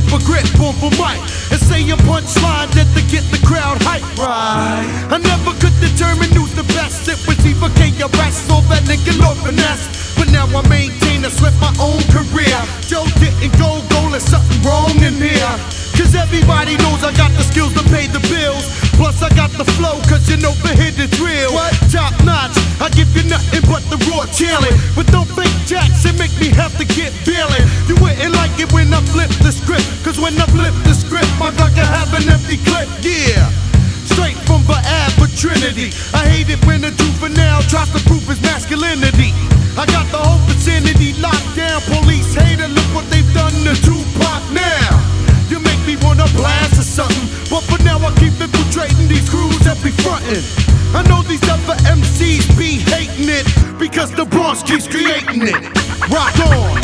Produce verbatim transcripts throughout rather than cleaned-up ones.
for grit, born for might, and say a punchline that to get the crowd hype. Right. I never could determine who's the best. It was either K R S or that nigga Lord Finesse. But now I maintain, I sweat my own career. Joe didn't go, goal, there's something wrong in here. Cause everybody knows I got the skills to pay the bills. Plus I got the flow, cause you know the hit is real. What? Top notch, I give you nothing but the raw challenge. But don't fake jacks and make me have to get feeling. You wouldn't like it when I flip the script, cause when I flip the script, my gun can have an empty clip. Yeah, straight from the Ab for Trinity. I hate it when a juvenile tries to prove his masculinity. I got the whole vicinity locked down. Police hater, look what they've done to Tupac now. You make me wanna blast or something, but for now I keep infiltrating these crews that be frontin'. I know these other M Cs be hating it, because the Bronx keeps creating it. Rock on.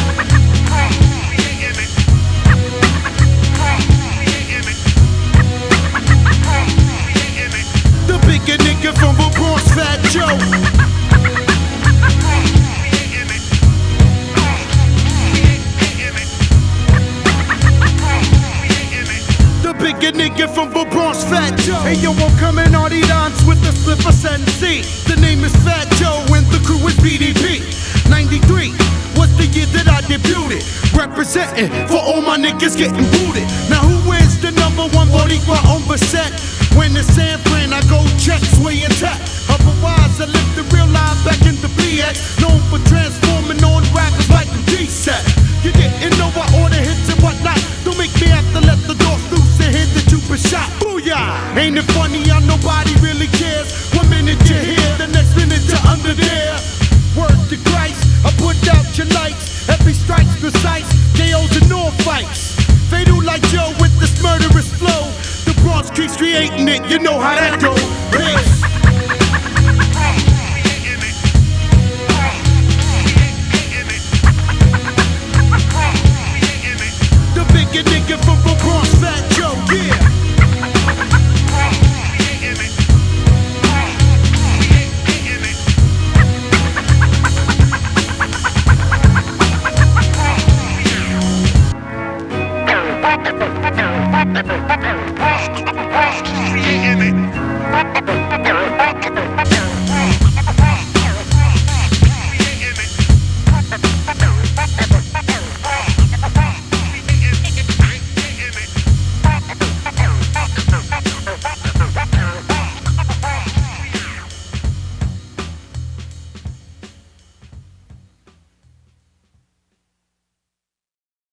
The bigger nigga from the Bronx, Fat Joe. Bigger nigga from the Bronx, Fat Joe. Hey yo, I'm coming on the dance with the Slipper Sensei. The name is Fat Joe and the crew is B D P. ninety-three was the year that I debuted, representing for all my niggas getting booted. Now who is the number one Boricua on the set? When it's San Fran, I go check, sway and tap. Otherwise, I live the real life back in the B X. Known for transforming on rappers like a G-set. You didn't know I order hits and whatnot. Don't make me have to let the doors loose and hit that you've been shot. Booyah! Ain't it funny how nobody really cares? One minute you're here, the next minute you're under there. Word to Christ, I put out your lights. Every strike's precise, K Os and all fights. Fatal like Joe with this murderous flow. The Bronx keeps creating it, you know how that goes. Peace. Bigger nigga from the Bronx, Fat Joe, yeah. Hey!